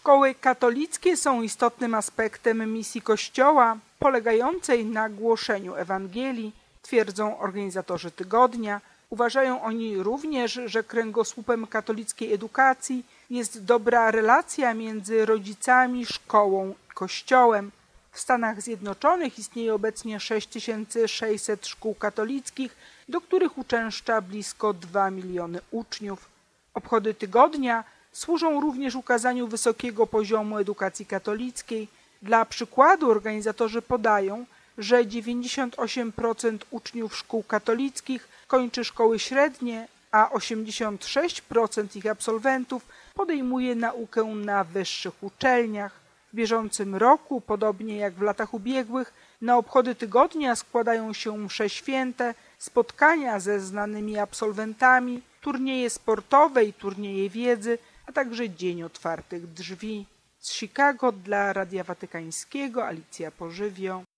Szkoły katolickie są istotnym aspektem misji Kościoła, polegającej na głoszeniu Ewangelii, twierdzą organizatorzy tygodnia. Uważają oni również, że kręgosłupem katolickiej edukacji jest dobra relacja między rodzicami, szkołą i Kościołem. W Stanach Zjednoczonych istnieje obecnie 6600 szkół katolickich, do których uczęszcza blisko 2 miliony uczniów. Obchody tygodnia służą również ukazaniu wysokiego poziomu edukacji katolickiej. Dla przykładu organizatorzy podają, że 98% uczniów szkół katolickich kończy szkoły średnie, a 86% ich absolwentów podejmuje naukę na wyższych uczelniach. W bieżącym roku, podobnie jak w latach ubiegłych, na obchody tygodnia składają się msze święte, spotkania ze znanymi absolwentami, turnieje sportowe i turnieje wiedzy, a także Dzień Otwartych Drzwi. Z Chicago dla Radia Watykańskiego Alicja Pożywio.